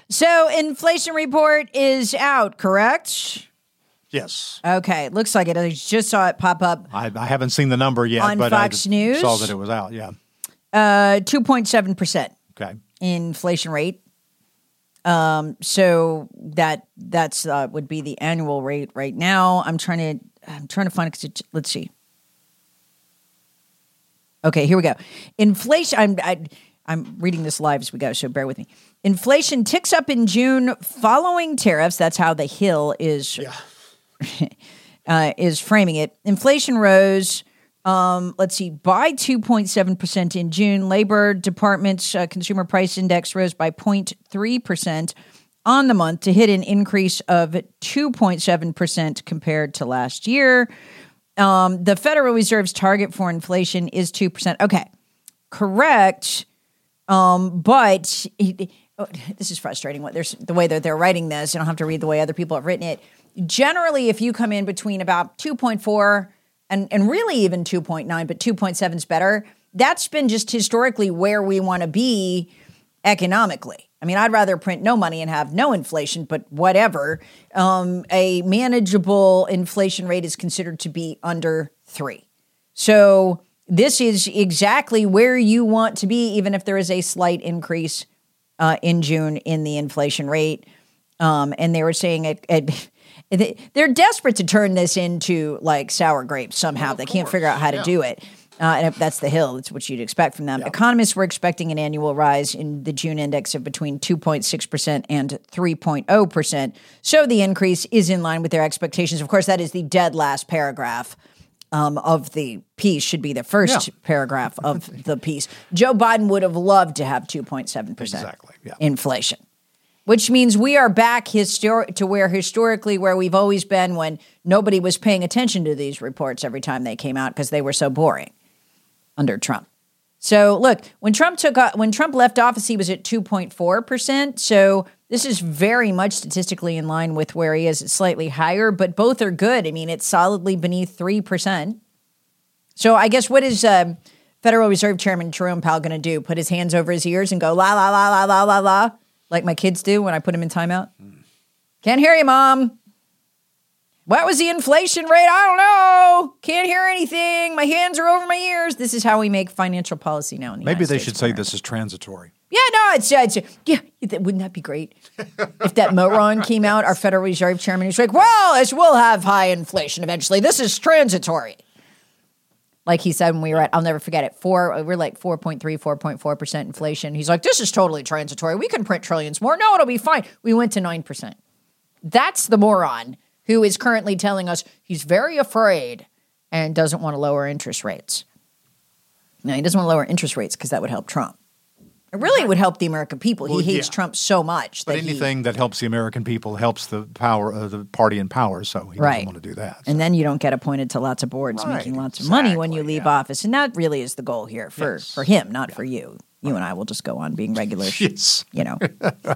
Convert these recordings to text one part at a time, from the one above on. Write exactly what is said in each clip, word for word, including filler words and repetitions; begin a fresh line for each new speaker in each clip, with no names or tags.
So inflation report is out, correct?
Yes.
Okay, looks like it. I just saw it pop up.
I, I haven't seen the number yet,
on
but
Fox
I
News.
saw that it was out. Yeah.
Uh, two point seven percent.
Okay.
Inflation rate. Um, so that that's uh, would be the annual rate right now. I'm trying to I'm trying to find it. Let's see. Okay, here we go. Inflation. I'm I, I'm reading this live as we go, so bear with me. Inflation ticks up in June following tariffs. That's how the Hill is
Yeah.
uh, is framing it. Inflation rose. Um, let's see, by two point seven percent in June. Labor Department's uh, Consumer Price Index rose by zero point three percent on the month to hit an increase of two point seven percent compared to last year. Um, the Federal Reserve's target for inflation is two percent. Okay, correct. Um, but it, oh, this is frustrating. What there's the way that they're writing this. I don't have to read the way other people have written it. Generally, if you come in between about two point four and, and really even two point nine, but two point seven is better, that's been just historically where we want to be economically. I mean, I'd rather print no money and have no inflation, but whatever. Um, a manageable inflation rate is considered to be under three. So this is exactly where you want to be, even if there is a slight increase uh, in June in the inflation rate. Um, and they were saying it, it they're desperate to turn this into like sour grapes somehow. Well, they can't figure out how to
yeah.
do it. Uh, and if that's the Hill, that's what you'd expect from them. Yep. Economists were expecting an annual rise in the June index of between two point six percent and three point zero percent. So the increase is in line with their expectations. Of course, that is the dead last paragraph um, of the piece, should be the first yeah. paragraph of the piece. Joe Biden would have loved to have two point seven percent
exactly. yeah.
inflation. Which means we are back histor- to where historically where we've always been when nobody was paying attention to these reports every time they came out because they were so boring under Trump. So look, when Trump took uh, when Trump left office, he was at two point four percent. So this is very much statistically in line with where he is. It's slightly higher, but both are good. I mean, it's solidly beneath three percent. So I guess what is uh, Federal Reserve Chairman Jerome Powell going to do? Put his hands over his ears and go la la la la la la la? Like my kids do when I put them in timeout. Mm. Can't hear you, Mom. What was the inflation rate? I don't know. Can't hear anything. My hands are over my ears. This is how we make financial policy now in the
Maybe
United
they
States
should say this is transitory.
Yeah, no, it's, it's yeah. Wouldn't that be great if that moron came out, our Federal Reserve Chairman, who's like, well, as we'll have high inflation eventually. This is transitory. Like he said when we were at, I'll never forget it, four, we're like four point three, four point four percent inflation. He's like, this is totally transitory. We can print trillions more. No, it'll be fine. We went to nine percent. That's the moron who is currently telling us he's very afraid and doesn't want to lower interest rates. No, he doesn't want to lower interest rates because that would help Trump. It really would help the American people.
Well,
he hates
yeah.
Trump so much.
But
that
anything
he,
that helps the American people helps the power of the party in power, so he
right.
doesn't want to do that. So.
And then you don't get appointed to lots of boards
right.
making lots of
exactly.
money when you leave
yeah.
office. And that really is the goal here for,
yes.
for him, not
yeah.
for you. You right. and I will just go on being regular,
yes.
you know.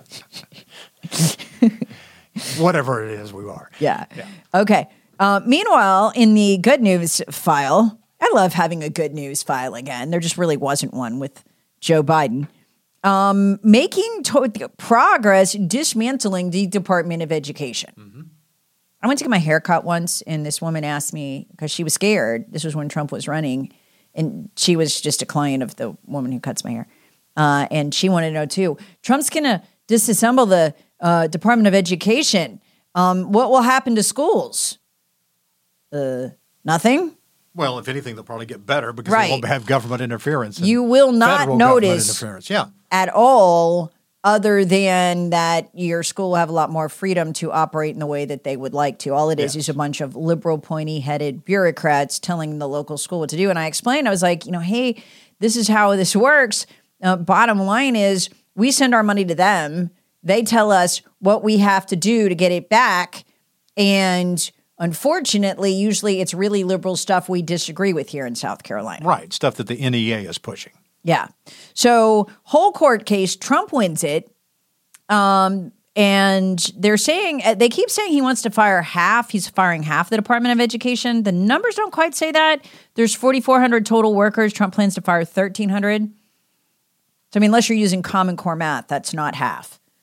Whatever it is, we are.
Yeah.
yeah.
Okay. Uh, meanwhile, in the good news file, I love having a good news file again. There just really wasn't one with Joe Biden. Um, making to- progress dismantling the Department of Education. Mm-hmm. I went to get my hair cut once, and this woman asked me, because she was scared, this was when Trump was running, and she was just a client of the woman who cuts my hair, uh, and she wanted to know, too, Trump's going to disassemble the uh, Department of Education. Um, what will happen to schools? Uh, nothing?
Well, if anything, they'll probably get better because
right.
they won't have government interference.
You will not notice
interference. Yeah.
at all, other than that your school will have a lot more freedom to operate in the way that they would like to. All it is yes. is a bunch of liberal, pointy-headed bureaucrats telling the local school what to do. And I explained, I was like, you know, hey, this is how this works. Uh, bottom line is we send our money to them. They tell us what we have to do to get it back. And unfortunately, usually it's really liberal stuff we disagree with here in South Carolina.
Right, stuff that the N E A is pushing.
Yeah. So whole court case, Trump wins it. Um, and they're saying, they keep saying he wants to fire half. He's firing half the Department of Education. The numbers don't quite say that. There's forty-four hundred total workers. Trump plans to fire thirteen hundred. So, I mean, unless you're using Common Core math, that's not half.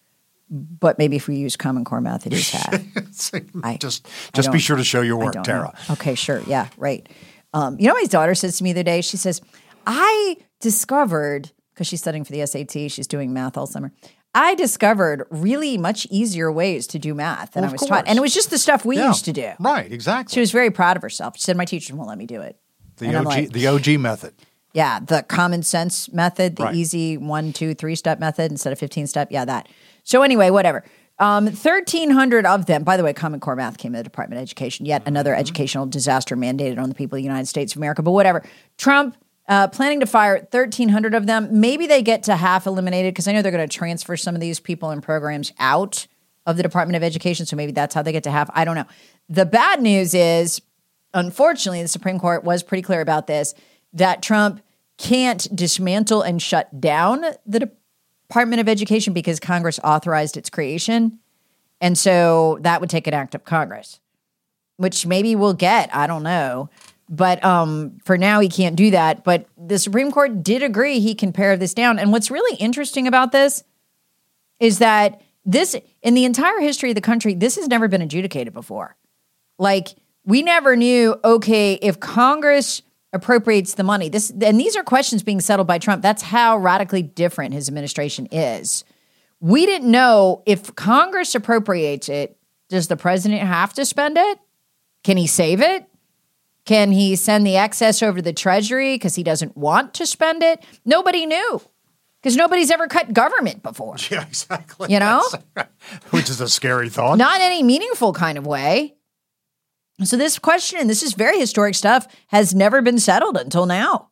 But maybe if we use Common Core meth, it is half. I,
just just
I
be sure to show your work, Tara.
Know. Okay, sure. Yeah, right. Um, you know, my daughter says to me the other day, she says, I discovered, because she's studying for the S A T, she's doing math all summer. I discovered really much easier ways to do math than
well,
I was
course.
taught. And it was just the stuff we
yeah.
used to do.
Right, exactly.
She was very proud of herself. She said, my teachers won't let me do it.
The O G, like, the O G method.
Yeah, the common sense method, the
right.
easy one, two, three step method instead of fifteen step. Yeah, that. So anyway, whatever. Um, thirteen hundred of them, by the way, Common Core math came to the Department of Education, yet another mm-hmm. educational disaster mandated on the people of the United States of America. But whatever. Trump uh, planning to fire thirteen hundred of them. Maybe they get to half eliminated because I know they're going to transfer some of these people and programs out of the Department of Education. So maybe that's how they get to half. I don't know. The bad news is, unfortunately, the Supreme Court was pretty clear about this, that Trump can't dismantle and shut down the Department of Education because Congress authorized its creation. And so that would take an act of Congress, which maybe we'll get. I don't know. But um, for now, he can't do that. But the Supreme Court did agree he can pare this down. And what's really interesting about this is that this, in the entire history of the country, this has never been adjudicated before. Like, we never knew, okay, if Congress appropriates the money, this, and these are questions being settled by Trump. That's how radically different his administration is. We didn't know if Congress appropriates it, does the president have to spend it? Can he save it? Can he send the excess over to the Treasury because he doesn't want to spend it? Nobody knew because nobody's ever cut government before.
Yeah, exactly.
You know?
Which is a scary thought.
Not in any meaningful kind of way. So this question, and this is very historic stuff, has never been settled until now.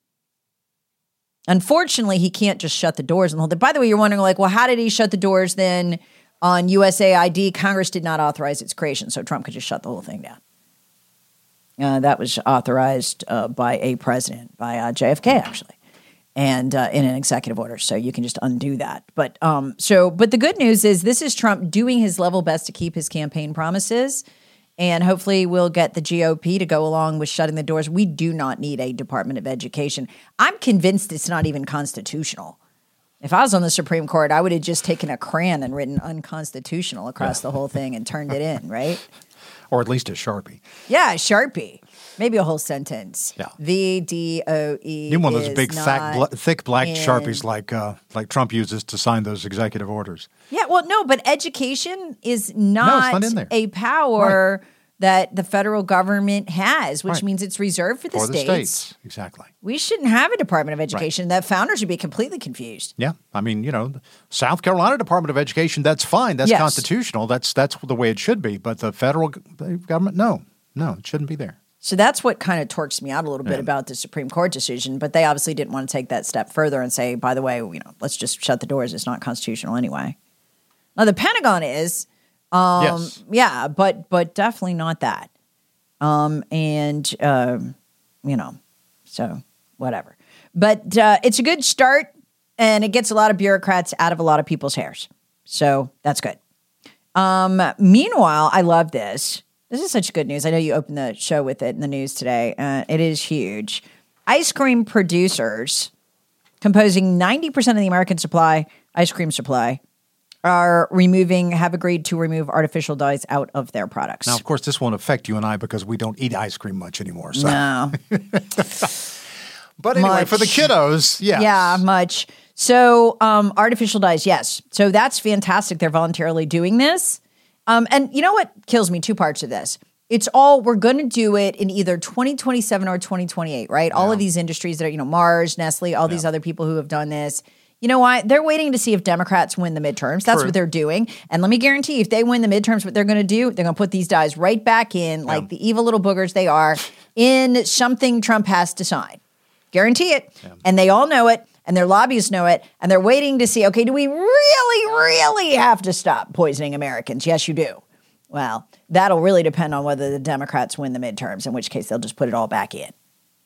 Unfortunately, he can't just shut the doors and hold it. By the way, you're wondering, like, well, how did he shut the doors then on U S A I D? Congress did not authorize its creation, so Trump could just shut the whole thing down. Uh, that was authorized uh, by a president, by uh, J F K, actually, and uh, in an executive order. So you can just undo that. But um, so, but the good news is this is Trump doing his level best to keep his campaign promises. And hopefully we'll get the G O P to go along with shutting the doors. We do not need a Department of Education. I'm convinced it's not even constitutional. If I was on the Supreme Court, I would have just taken a crayon and written unconstitutional across yeah. the whole thing and turned it in, right?
Or at least a Sharpie.
Yeah, a Sharpie. Maybe a whole sentence.
Yeah.
V D O E.
You want one of those big, thick, bla- thick black
in...
Sharpies like uh, like Trump uses to sign those executive orders.
Yeah, well, no, but education is not,
no, it's not in there.
a power
right.
that the federal government has, which
right.
means it's reserved for the
for
states.
the states. Exactly.
We shouldn't have a Department of Education.
Right.
That founders would be completely confused.
Yeah. I mean, you know, South Carolina Department of Education, that's fine. That's
yes.
constitutional. That's that's the way it should be. But the federal government, no. No, it shouldn't be there.
So that's what kind of torques me out a little bit yeah. about the Supreme Court decision. But they obviously didn't want to take that step further and say, by the way, you know, let's just shut the doors. It's not constitutional anyway. Now, the Pentagon is. Um,
yes.
Yeah, but but definitely not that. Um, and, um, you know, so whatever. But uh, it's a good start, and it gets a lot of bureaucrats out of a lot of people's hairs. So that's good. Um, meanwhile, I love this. This is such good news. I know you opened the show with it in the news today. Uh, it is huge. Ice cream producers, composing ninety percent of the American supply, ice cream supply, are removing, have agreed to remove artificial dyes out of their products.
Now, of course, this won't affect you and I because we don't eat ice cream much anymore. So.
No.
But anyway,
much.
For the kiddos, yes.
Yeah, much. So um, artificial dyes, yes. So that's fantastic. They're voluntarily doing this. Um, and you know what kills me? Two parts of this. It's all, we're going to do it in either twenty twenty-seven or twenty twenty-eight, right? Yeah. All of these industries that are, you know, Mars, Nestle, all yeah. these other people who have done this. You know why? They're waiting to see if Democrats win the midterms. That's True. What they're doing. And let me guarantee, if they win the midterms, what they're going to do, they're going to put these dyes right back in, like yeah. the evil little boogers they are, in something Trump has to sign. Guarantee it. Yeah. And they all know it. And their lobbyists know it, and they're waiting to see, okay, do we really, really have to stop poisoning Americans? Yes, you do. Well, that'll really depend on whether the Democrats win the midterms, in which case they'll just put it all back in.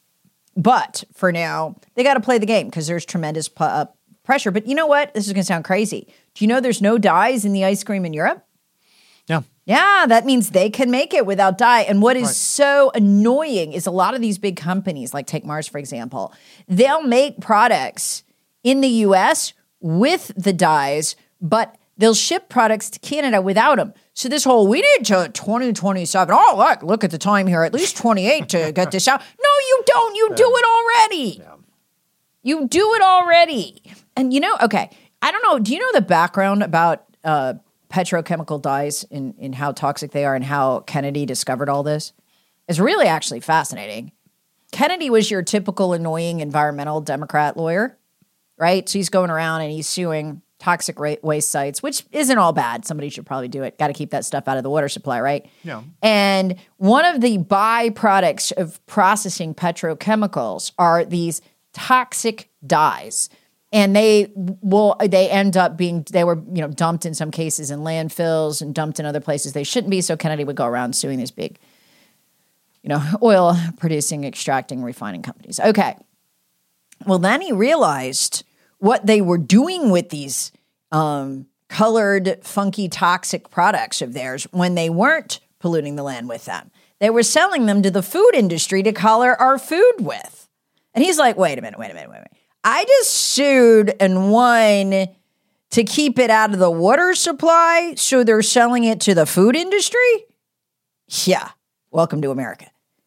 But for now, they got to play the game because there's tremendous pu- uh, pressure. But you know what? This is going to sound crazy. Do you know there's no dyes in the ice cream in Europe?
Yeah.
Yeah, that means they can make it without dye. And what is
right.
so annoying is a lot of these big companies, like take Mars, for example, they'll make products in the U S with the dyes, but they'll ship products to Canada without them. So this whole, we need to twenty twenty-seven. Oh, look, look at the time here, at least twenty-eight to get this out. No, you don't. You do it already. Yeah. You do it already. And you know, okay, I don't know. Do you know the background about uh, petrochemical dyes and, and how toxic they are and how Kennedy discovered all this? It's really actually fascinating. Kennedy was your typical annoying environmental Democrat lawyer, right? So he's going around and he's suing toxic waste sites, which isn't all bad. Somebody should probably do it. Got to keep that stuff out of the water supply, right? Yeah. And one of the byproducts of processing petrochemicals are these toxic dyes. And they will, they end up being, they were, you know, dumped in some cases in landfills and dumped in other places they shouldn't be. So Kennedy would go around suing these big, you know, oil producing, extracting, refining companies. Okay. Well, then he realized what they were doing with these um, colored, funky, toxic products of theirs when they weren't polluting the land with them. They were selling them to the food industry to color our food with. And he's like, wait a minute, wait a minute, wait a minute. I just sued and won to keep it out of the water supply, so they're selling it to the food industry? Yeah. Welcome to America.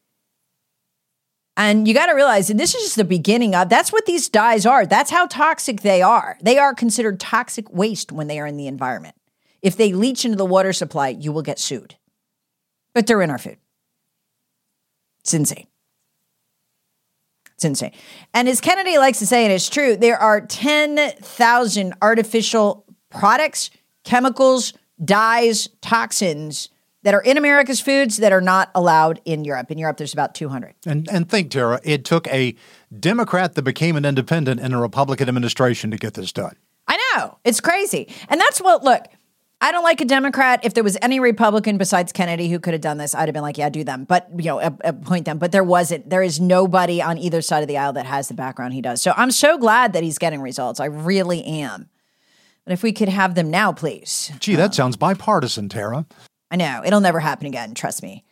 And you got to realize that this is just the beginning of, that's what these dyes are. That's how toxic they are. They are considered toxic waste when they are in the environment. If they leach into the water supply, you will get sued. But they're in our food. It's insane. It's insane. And as Kennedy likes to say, and it's true, there are ten thousand artificial products, chemicals, dyes, toxins that are in America's foods that are not allowed in Europe. In Europe, there's about two hundred.
And and think, Tara, it took a Democrat that became an independent in a Republican administration to get this done.
I know. It's crazy. And that's what, look, I don't like a Democrat. If there was any Republican besides Kennedy who could have done this, I'd have been like, yeah, do them. But, you know, appoint them. But there wasn't. There is nobody on either side of the aisle that has the background he does. So I'm so glad that he's getting results. I really am. But if we could have them now, please.
Gee, that um, sounds bipartisan, Tara.
I know. It'll never happen again. Trust me.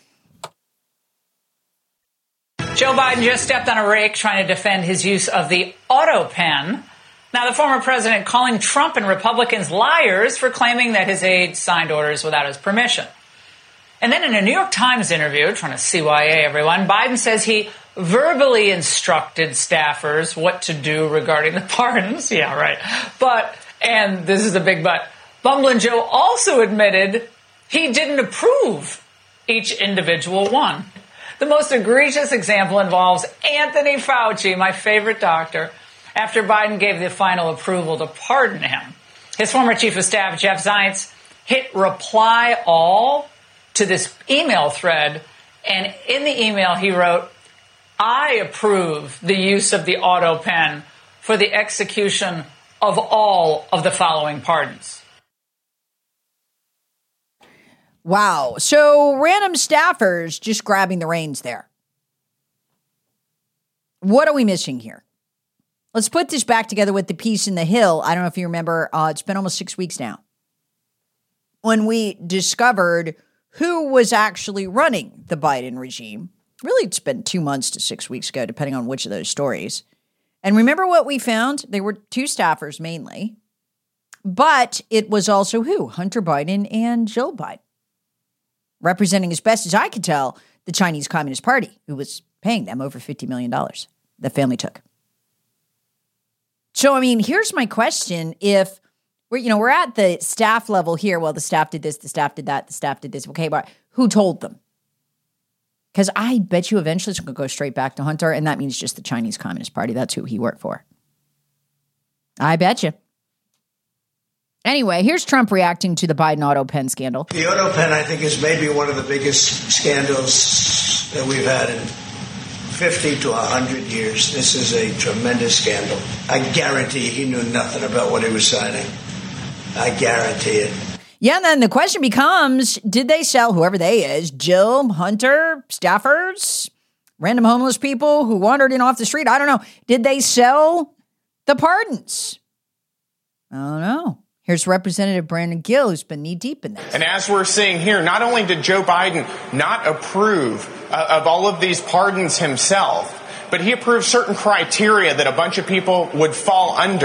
Joe Biden just stepped on a rake trying to defend his use of the auto pen. Now, the former president calling Trump and Republicans liars for claiming that his aides signed orders without his permission. And then in a New York Times interview, trying to C Y A everyone, Biden says he verbally instructed staffers what to do regarding the pardons. Yeah, right. But, and this is the big but, Bumblin' Joe also admitted he didn't approve each individual one. The most egregious example involves Anthony Fauci, my favorite doctor, after Biden gave the final approval to pardon him. His former chief of staff, Jeff Zients, hit reply all to this email thread. And in the email, he wrote, I approve the use of the auto pen for the execution of all of the following pardons.
Wow. So random staffers just grabbing the reins there. What are we missing here? Let's put this back together with the piece in the Hill. I don't know if you remember, uh, it's been almost six weeks now, when we discovered who was actually running the Biden regime. Really, it's been two months to six weeks ago, depending on which of those stories. And remember what we found? They were two staffers mainly, but it was also who? Hunter Biden and Jill Biden, representing, as best as I could tell, the Chinese Communist Party, who was paying them over fifty million dollars. The family took. So, I mean, here's my question. If we're, you know, we're at the staff level here. Well, the staff did this, the staff did that, the staff did this. Okay, but who told them? Because I bet you eventually it's going to go straight back to Hunter, and that means just the Chinese Communist Party. That's who he worked for. I bet you. Anyway, here's Trump reacting to the Biden auto pen scandal.
The auto pen, I think, is maybe one of the biggest scandals that we've had in fifty to one hundred years. This is a tremendous scandal. I guarantee he knew nothing about what he was signing. I guarantee it.
Yeah, and then the question becomes, did they sell, whoever they is, Jill, Hunter, staffers, random homeless people who wandered in off the street? I don't know. Did they sell the pardons? I don't know. Here's Representative Brandon Gill, who's been knee-deep in this.
And as we're seeing here, not only did Joe Biden not approve uh, of all of these pardons himself, but he approved certain criteria that a bunch of people would fall under.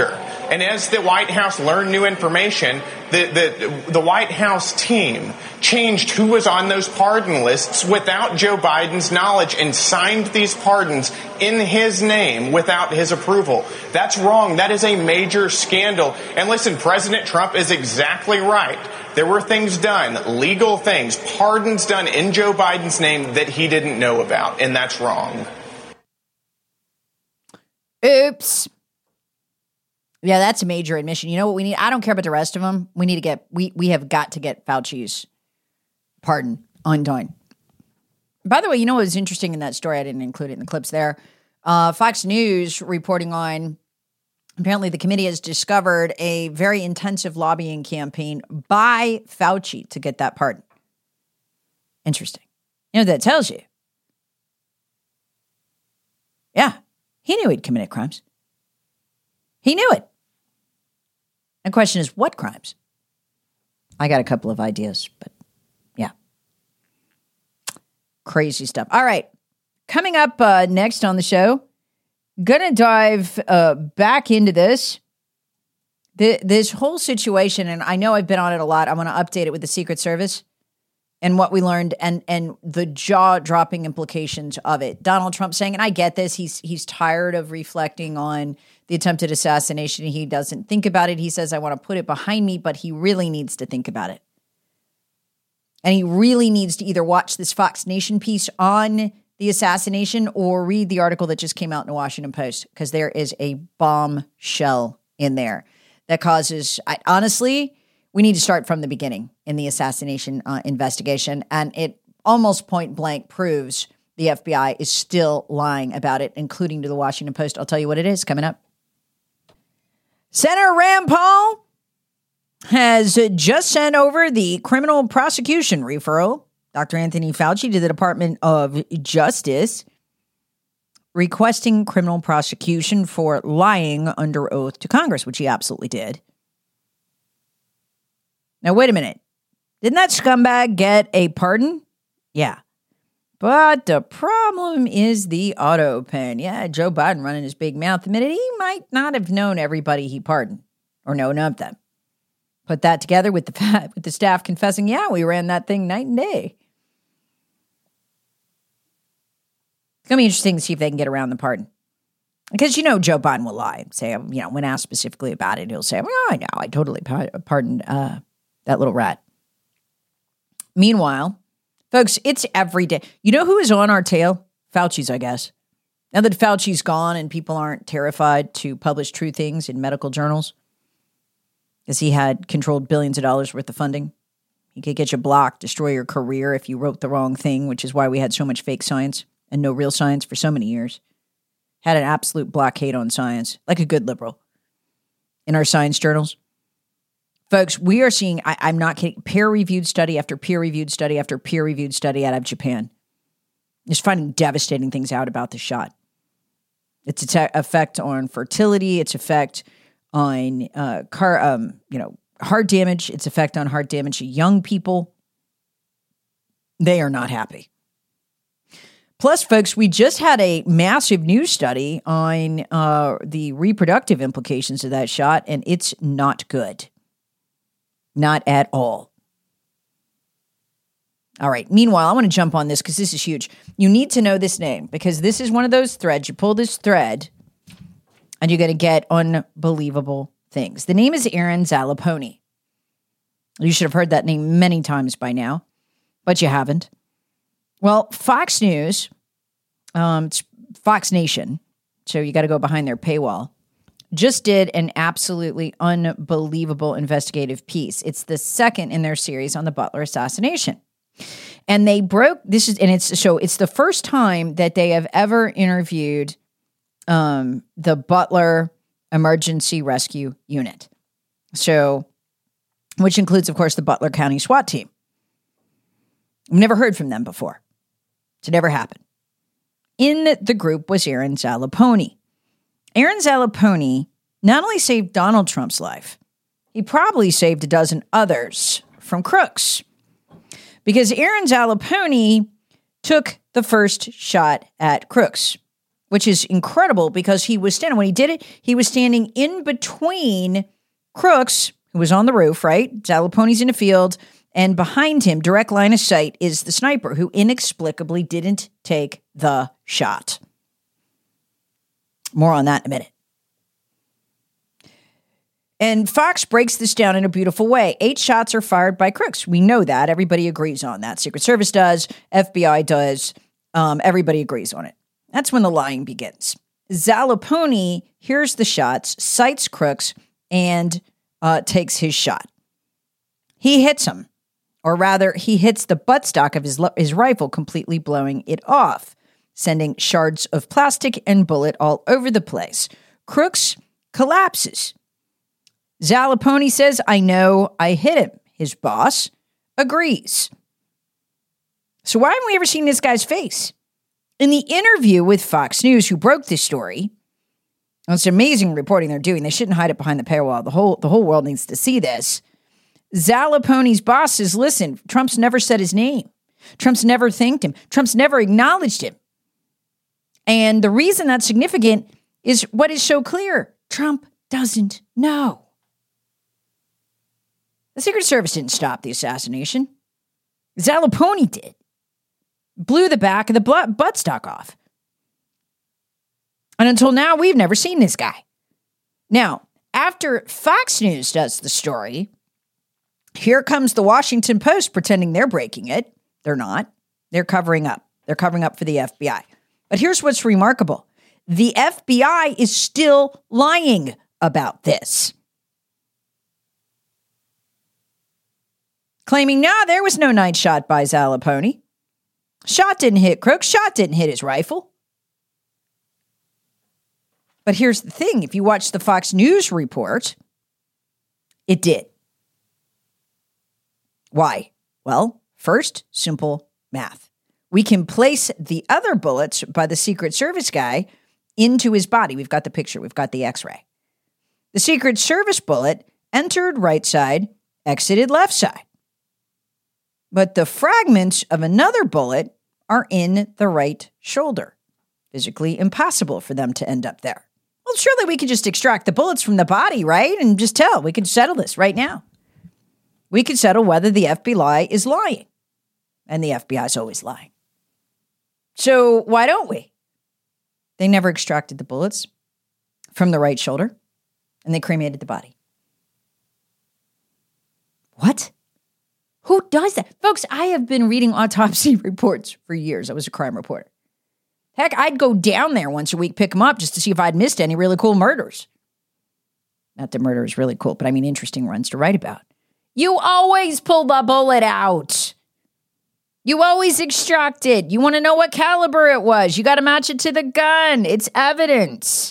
And as the White House learned new information, the, the, the White House team changed who was on those pardon lists without Joe Biden's knowledge and signed these pardons in his name without his approval. That's wrong. That is a major scandal. And listen, President Trump is exactly right. There were things done, legal things, pardons done in Joe Biden's name that he didn't know about, and that's wrong.
Oops. Yeah, that's a major admission. You know what we need? I don't care about the rest of them. We need to get, we we have got to get Fauci's pardon undone. By the way, you know what was interesting in that story? I didn't include it in the clips there. Uh, Fox News reporting on, apparently the committee has discovered a very intensive lobbying campaign by Fauci to get that pardon. Interesting. You know what that tells you? Yeah, he knew he'd committed crimes. He knew it. The question is, what crimes? I got a couple of ideas, but yeah. Crazy stuff. All right. Coming up uh, next on the show, gonna dive uh, back into this. The, this whole situation, and I know I've been on it a lot. I want to update it with the Secret Service and what we learned and and the jaw-dropping implications of it. Donald Trump saying, and I get this, he's he's tired of reflecting on the attempted assassination. He doesn't think about it. He says, I want to put it behind me, but he really needs to think about it. And he really needs to either watch this Fox Nation piece on the assassination or read the article that just came out in the Washington Post, because there is a bombshell in there that causes, I, honestly, we need to start from the beginning in the assassination uh, investigation. And it almost point blank proves the F B I is still lying about it, including to the Washington Post. I'll tell you what it is coming up. Senator Rand Paul has just sent over the criminal prosecution referral, Doctor Anthony Fauci, to the Department of Justice, requesting criminal prosecution for lying under oath to Congress, which he absolutely did. Now, wait a minute. Didn't that scumbag get a pardon? Yeah. But the problem is the auto pen. Yeah, Joe Biden running his big mouth admitted he might not have known everybody he pardoned or known of them. Put that together with the with the staff confessing, yeah, we ran that thing night and day. It's going to be interesting to see if they can get around the pardon. Because, you know, Joe Biden will lie and say, you know, when asked specifically about it, he'll say, well, I know, I totally pardoned uh, that little rat. Meanwhile, folks, it's every day. You know who is on our tail? Fauci's, I guess. Now that Fauci's gone and people aren't terrified to publish true things in medical journals, because he had controlled billions of dollars worth of funding. He could get you blocked, destroy your career if you wrote the wrong thing, which is why we had so much fake science and no real science for so many years. Had an absolute blockade on science, like a good liberal, in our science journals. Folks, we are seeing, I, I'm not kidding, peer-reviewed study after peer-reviewed study after peer-reviewed study out of Japan. Just finding devastating things out about the shot. Its te- effect on fertility, its effect on uh, car, um, you know, heart damage, its effect on heart damage to young people. They are not happy. Plus, folks, we just had a massive news study on uh, the reproductive implications of that shot, and it's not good. Not at all. All right. Meanwhile, I want to jump on this because this is huge. You need to know this name because this is one of those threads. You pull this thread and you're going to get unbelievable things. The name is Aaron Zappaloni. You should have heard that name many times by now, but you haven't. Well, Fox News, um, it's Fox Nation, so you got to go behind their paywall, just did an absolutely unbelievable investigative piece. It's the second in their series on the Butler assassination. And they broke, this is, and it's, so it's the first time that they have ever interviewed um, the Butler Emergency Rescue Unit. So, which includes, of course, the Butler County SWAT team. I've never heard from them before. It's never happened. In the group was Aaron Zappaloni. Aaron Zappaloni not only saved Donald Trump's life, he probably saved a dozen others from crooks. Because Aaron Zappaloni took the first shot at crooks. which is incredible because he was standing, when he did it, he was standing in between Crooks, who was on the roof, right? Zalaponi's in the field, and behind him, direct line of sight, is the sniper who inexplicably didn't take the shot. More on that in a minute. And Fox breaks this down in a beautiful way. Eight shots are fired by Crooks. We know that. Everybody agrees on that. Secret Service does. F B I does. Um, everybody agrees on it. That's when the lying begins. Zalaponi hears the shots, sights Crooks, and uh, takes his shot. He hits him. Or rather, he hits the buttstock of his, his rifle, completely blowing it off, sending shards of plastic and bullet all over the place. Crooks collapses. Zalaponi says, I know I hit him. His boss agrees. So why haven't we ever seen this guy's face? In the interview with Fox News, who broke this story, it's amazing reporting they're doing. They shouldn't hide it behind the paywall. The whole, the whole world needs to see this. Zalaponi's boss says, listen, Trump's never said his name. Trump's never thanked him. Trump's never acknowledged him. And the reason that's significant is what is so clear. Trump doesn't know. The Secret Service didn't stop the assassination. Zalaponi did. Blew the back of the buttstock off. And until now, we've never seen this guy. Now, after Fox News does the story, here comes the Washington Post pretending they're breaking it. They're not. They're covering up. They're covering up for the F B I. But here's what's remarkable. The F B I is still lying about this. Claiming, nah, there was no night shot by Zalaponi. Shot didn't hit Crooks. Shot didn't hit his rifle. But here's the thing. If you watch the Fox News report, it did. Why? Well, first, simple math. We can place the other bullets by the Secret Service guy into his body. We've got the picture. We've got the x-ray. The Secret Service bullet entered right side, exited left side. But the fragments of another bullet are in the right shoulder. Physically impossible for them to end up there. Well, surely we could just extract the bullets from the body, right? And just tell. We could settle this right now. We could settle whether the F B I is lying. And the F B I is always lying. So why don't we? They never extracted the bullets from the right shoulder, and they cremated the body. What? Who does that? Folks, I have been reading autopsy reports for years. I was a crime reporter. Heck, I'd go down there once a week, pick them up just to see if I'd missed any really cool murders. Not that murder is really cool, but I mean interesting ones to write about. You always pull the bullet out. You always extract it. You want to know what caliber it was. You got to match it to the gun. It's evidence.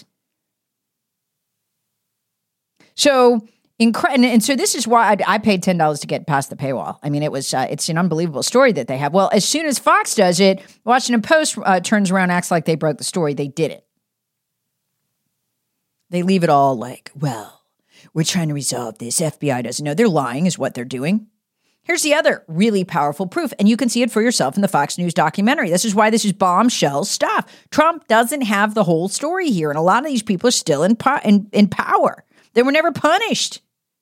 So... Incre- and, and so this is why I, I paid ten dollars to get past the paywall. I mean, it was uh, it's an unbelievable story that they have. Well, as soon as Fox does it, Washington Post uh, turns around, acts like they broke the story. They did it. They leave it all like, well, we're trying to resolve this. F B I doesn't know. They're lying is what they're doing. Here's the other really powerful proof, and you can see it for yourself in the Fox News documentary. This is why this is bombshell stuff. Trump doesn't have the whole story here, and a lot of these people are still in, po- in, in power. They were never punished.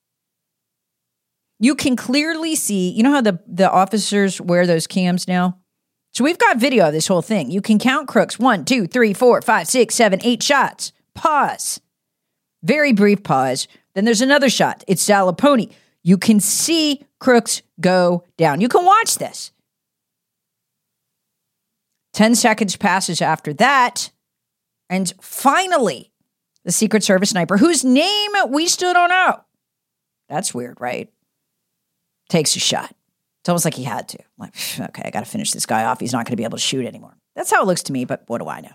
You can clearly see, you know how the, the officers wear those cams now? So we've got video of this whole thing. You can count Crooks. One, two, three, four, five, six, seven, eight shots. Pause. Very brief pause. Then there's another shot. It's Zalaponi. You can see Crooks go down. You can watch this. Ten seconds passes after that. And finally, the Secret Service sniper, whose name we still don't know. That's weird, right? Takes a shot. It's almost like he had to. Like, okay, I got to finish this guy off. He's not going to be able to shoot anymore. That's how it looks to me, but what do I know?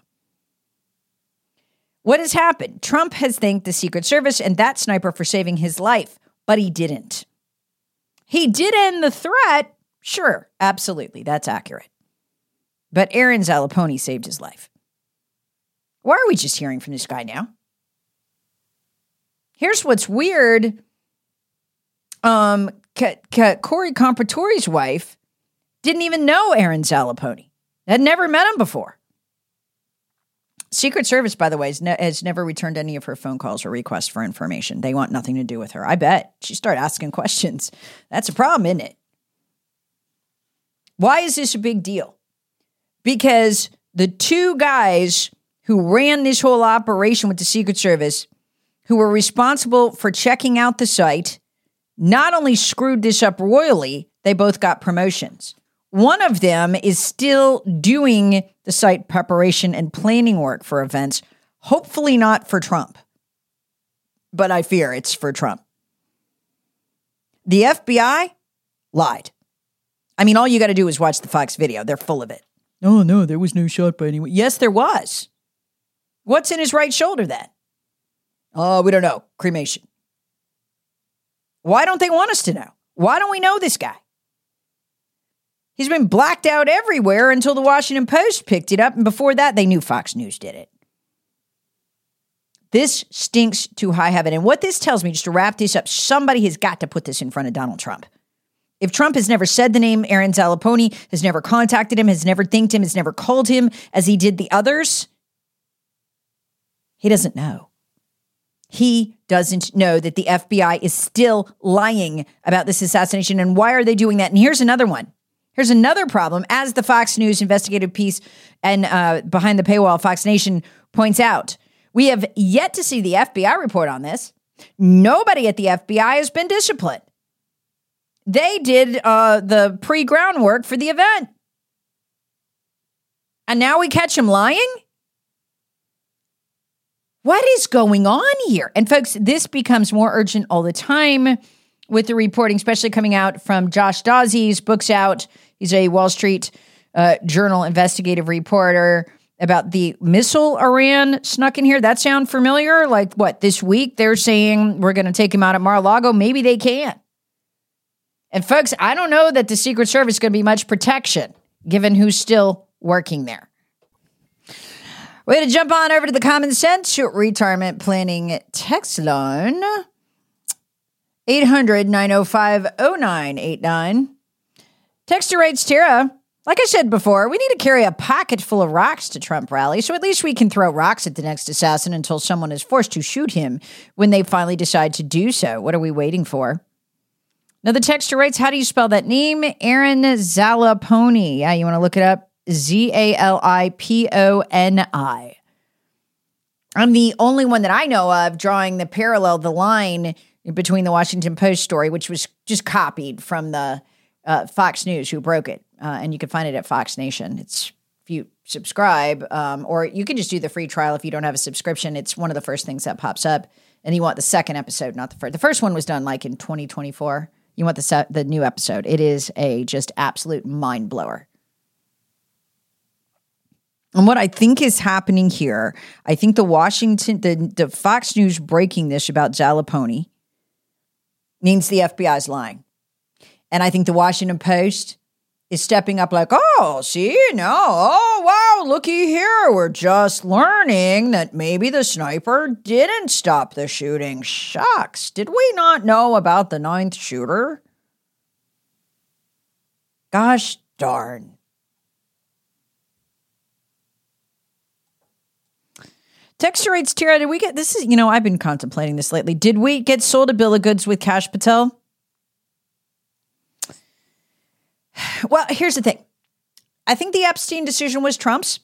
What has happened? Trump has thanked the Secret Service and that sniper for saving his life, but he didn't. He did end the threat. Sure, absolutely. That's accurate. But Aaron Zalaponi saved his life. Why are we just hearing from this guy now? Here's what's weird. Um, K- K- Corey Compratori's wife didn't even know Aaron Zalaponi. Had never met him before. Secret Service, by the way, has, ne- has never returned any of her phone calls or requests for information. They want nothing to do with her. I bet. She started asking questions. That's a problem, isn't it? Why is this a big deal? Because the two guys who ran this whole operation with the Secret Service, who were responsible for checking out the site, not only screwed this up royally, they both got promotions. One of them is still doing the site preparation and planning work for events, hopefully not for Trump. But I fear it's for Trump. The F B I lied. I mean, all you got to do is watch the Fox video. They're full of it. Oh, no, there was no shot by anyone. Yes, there was. What's in his right shoulder then? Oh, we don't know. Cremation. Why don't they want us to know? Why don't we know this guy? He's been blacked out everywhere until the Washington Post picked it up. And before that, they knew Fox News did it. This stinks to high heaven. And what this tells me, just to wrap this up, somebody has got to put this in front of Donald Trump. If Trump has never said the name Aaron Zappalapone, has never contacted him, has never thanked him, has never called him as he did the others, he doesn't know. He doesn't know that the F B I is still lying about this assassination. And why are they doing that? And here's another one. Here's another problem. As the Fox News investigative piece and uh, behind the paywall, Fox Nation points out, we have yet to see the F B I report on this. Nobody at the F B I has been disciplined. They did uh, the pre-groundwork for the event. And now we catch them lying? What is going on here? And folks, this becomes more urgent all the time with the reporting, especially coming out from Josh Dawsey's books out. He's a Wall Street uh, Journal investigative reporter about the missile Iran snuck in here. That sound familiar? Like what, this week they're saying we're going to take him out at Mar-a-Lago? Maybe they can. And folks, I don't know that the Secret Service is going to be much protection given who's still working there. We're going to jump on over to the Common Sense Retirement Planning text line. eight hundred, nine oh five, oh nine eight nine. Texter writes, Tara, like I said before, we need to carry a pocket full of rocks to Trump rally, so at least we can throw rocks at the next assassin until someone is forced to shoot him when they finally decide to do so. What are we waiting for? Now, the texter writes, how do you spell that name? Aaron Zappalapone. Yeah, you want to look it up? Z A L I P O N I. I'm the only one that I know of drawing the parallel, the line between the Washington Post story, which was just copied from the uh, Fox News, who broke it. Uh, and you can find it at Fox Nation. It's if you subscribe, um, or you can just do the free trial if you don't have a subscription. It's one of the first things that pops up. And you want the second episode, not the first. The first one was done like in twenty twenty-four. You want the se- the new episode. It is a just absolute mind blower. And what I think is happening here, I think the Washington, the, the Fox News breaking this about Zappalapone means the F B I is lying. And I think the Washington Post is stepping up like, oh, see, no, oh, wow, looky here. We're just learning that maybe the sniper didn't stop the shooting. Shucks, did we not know about the ninth shooter? Gosh darn. Texter writes, Tara, did we get, this is, you know, I've been contemplating this lately. Did we get sold a bill of goods with Kash Patel? Well, here's the thing. I think the Epstein decision was Trump's,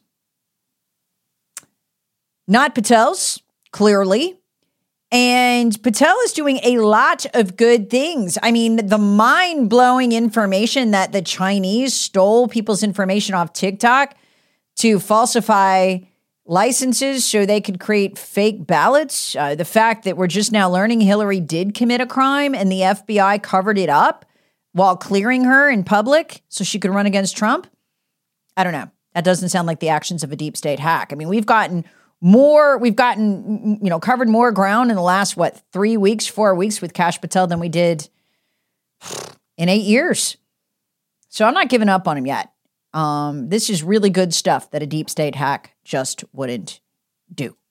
not Patel's, clearly. And Patel is doing a lot of good things. I mean, the mind-blowing information that the Chinese stole people's information off TikTok to falsify licenses so they could create fake ballots. Uh, the fact that we're just now learning Hillary did commit a crime and the F B I covered it up while clearing her in public so she could run against Trump. I don't know. That doesn't sound like the actions of a deep state hack. I mean, we've gotten more, we've gotten, you know, covered more ground in the last, what, three weeks, four weeks with Kash Patel than we did in eight years. So I'm not giving up on him yet. Um, this is really good stuff that a deep state hack just wouldn't do.